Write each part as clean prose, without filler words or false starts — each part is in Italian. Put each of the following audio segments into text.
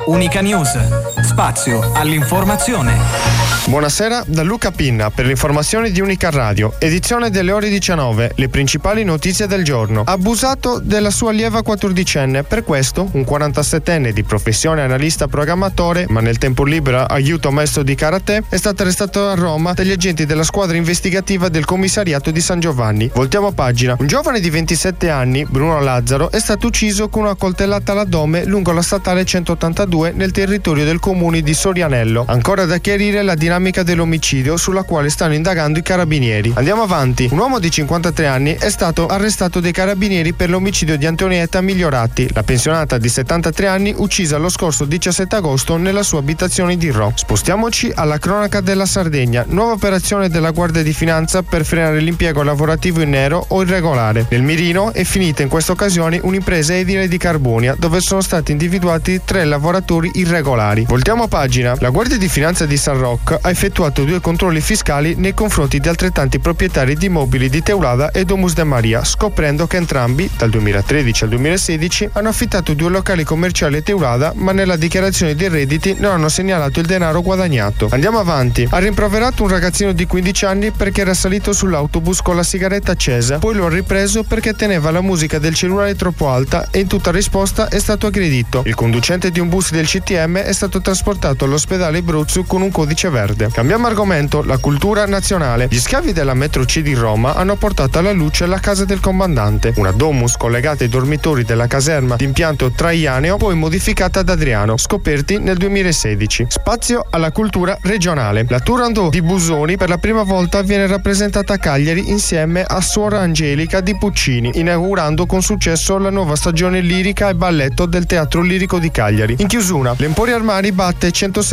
Unica News, spazio all'informazione. Buonasera da Luca Pinna per l'informazione di Unica Radio, edizione delle ore 19, le principali notizie del giorno. Abusato della sua allieva 14enne, per questo un 47enne di professione analista programmatore, ma nel tempo libero aiuto maestro di karate, è stato arrestato a Roma dagli agenti della squadra investigativa del commissariato di San Giovanni. Voltiamo pagina. Un giovane di 27 anni, Bruno Lazzaro, è stato ucciso con una coltellata all'addome lungo la statale 182 nel territorio del comune di Sorianello. Ancora da chiarire la dinamica dell'omicidio sulla quale stanno indagando i carabinieri. Andiamo avanti. Un uomo di 53 anni è stato arrestato dai carabinieri per l'omicidio di Antonietta Migliorati, la pensionata di 73 anni uccisa lo scorso 17 agosto nella sua abitazione di Rho. Spostiamoci alla cronaca della Sardegna. Nuova operazione della Guardia di Finanza per frenare l'impiego lavorativo in nero o irregolare. Nel mirino è finita in questa occasione un'impresa edile di Carbonia dove sono stati individuati 3 lavoratori irregolari. Voltiamo pagina. La Guardia di Finanza di San Roque ha effettuato 2 controlli fiscali nei confronti di altrettanti proprietari di immobili di Teulada e Domus de Maria, scoprendo che entrambi, dal 2013 al 2016, hanno affittato 2 locali commerciali a Teulada, ma nella dichiarazione dei redditi non hanno segnalato il denaro guadagnato. Andiamo avanti. Ha rimproverato un ragazzino di 15 anni perché era salito sull'autobus con la sigaretta accesa, poi lo ha ripreso perché teneva la musica del cellulare troppo alta e in tutta risposta è stato aggredito. Il conducente di un bus del CTM è stato trasportato all'ospedale Bruzzu con un codice verde. Cambiamo argomento, la cultura nazionale. Gli scavi della metro C di Roma hanno portato alla luce la casa del comandante, una domus collegata ai dormitori della caserma di impianto traianeo, poi modificata da Adriano, scoperti nel 2016. Spazio alla cultura regionale. La Turandot di Busoni per la prima volta viene rappresentata a Cagliari insieme a Suor Angelica di Puccini, inaugurando con successo la nuova stagione lirica e balletto del Teatro Lirico di Cagliari. In chiusura, l'Emporio Armani batte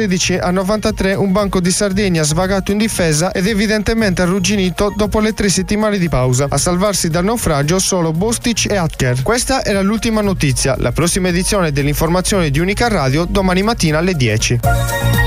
116-93 un banco di Sardegna svagato in difesa ed evidentemente arrugginito dopo le 3 settimane di pausa. A salvarsi dal naufragio solo Bostic e Atker. Questa era l'ultima notizia. La prossima edizione dell'informazione di Unica Radio domani mattina alle 10.